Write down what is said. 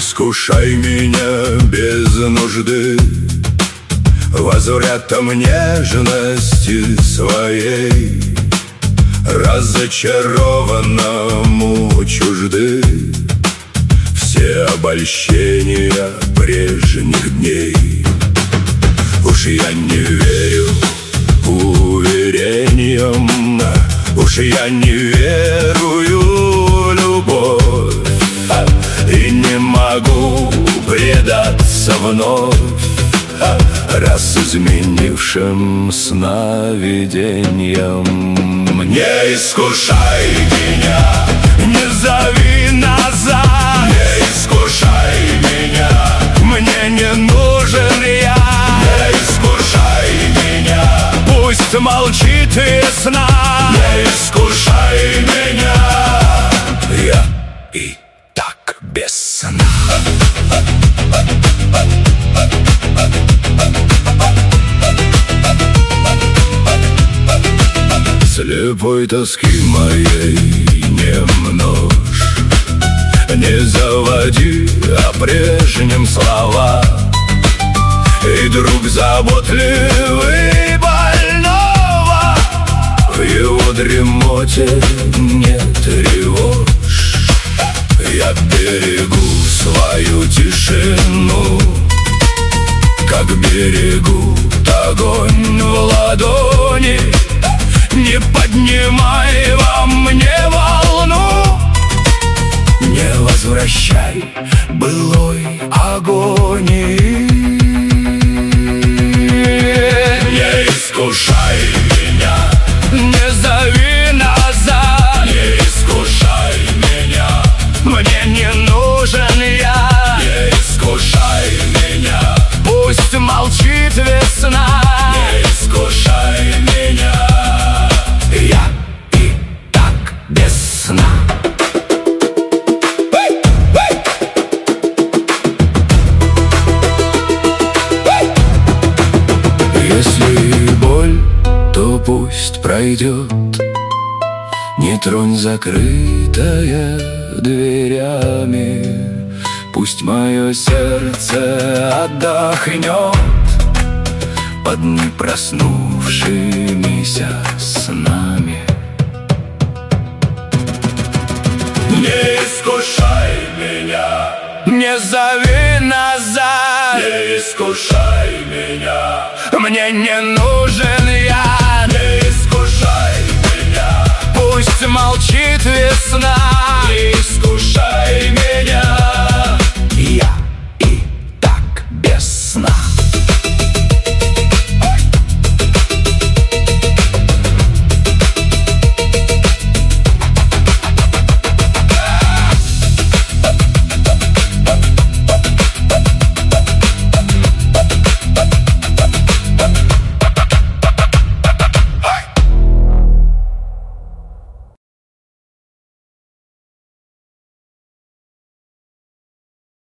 искушай меня без нужды возвратом нежности своей. Разочарованному чужды все обольщения прежних дней. Уж я не верю уверениям, уж я не верую в любовь, и не могу предаться вновь раз изменившим сновидениям. Не искушай меня, не зови назад. Не искушай меня, мне не нужен я. Не искушай меня, пусть молчит весна. Не искушай меня, я и так без сна. Слепой тоски моей не множь, не заводи о прежнем слова. И друг заботливый больного в его дремоте не тревожь. Я берегу свою тишину, как берегут огонь в ладони. Не поднимай во мне волну, не возвращай былой агонии. Не искушай меня, не зови назад. Не искушай меня, мне не нужен я. Не искушай меня, пусть молчит весна. Не искушай меня, я и так без сна. Если боль, то пусть пройдет. Не тронь закрытое дверями. Пусть мое сердце отдохнет под непроснувшимися снами. Не искушай меня, не зови назад. Не искушай меня, мне не нужен я. Не искушай меня, пусть молчит весна. Не искушай меня.